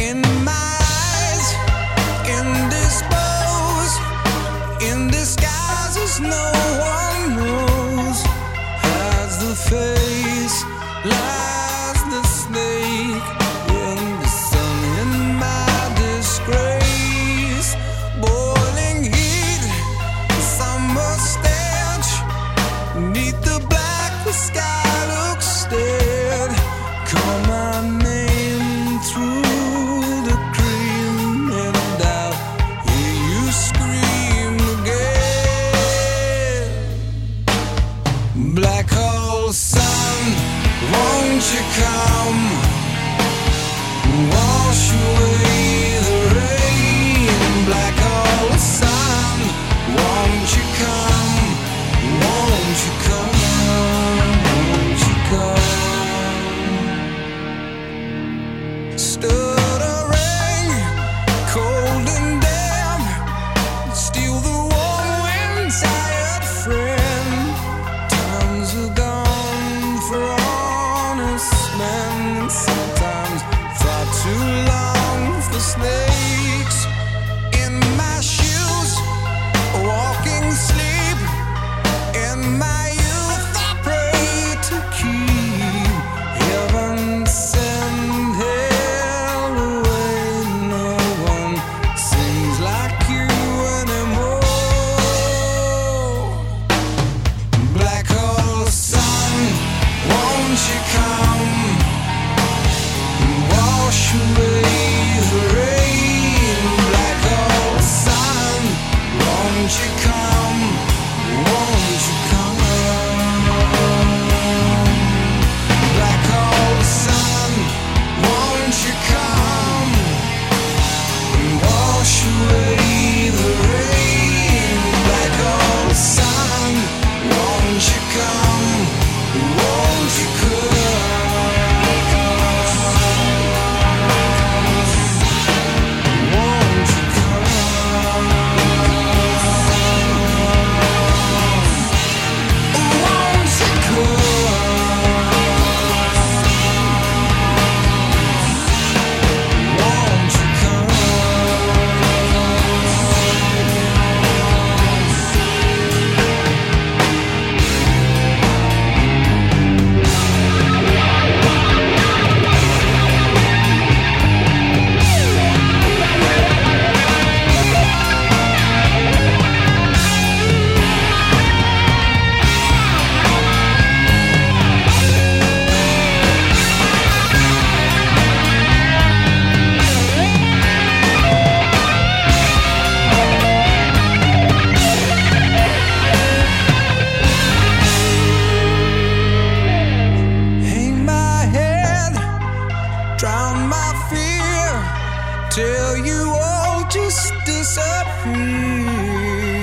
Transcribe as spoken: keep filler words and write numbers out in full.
in my eyes, indisposed, in disguises no one knows. Hides the face, lies the snake in the sun, in my disgrace. Boiling heat, summer stench, neath the black, the sky looks dead. Call my name through the cream, and I'll hear you scream again. Black hole sun, won't you come? Wash away the rain. Black hole sun, won't you come? Won't you come? Won't you come? Stuttering, cold and damp, steal the warm wind, tired friend. Times are gone for honest men, sometimes far too long for snakes. In my shoes, walking sleep, in my youth I pray to keep heaven send hell away. No one sings like you anymore. Black hole sun, won't you come? Wash away the rain. Black hole sun, won't you come? Won't you come? Black hole sun, won't you come? Wash away the rain. Black hole sun, won't you come? Won't you come? Won't you come? Won't you come? Won't you come? Hang my head, drown my fear, till you all just disappear.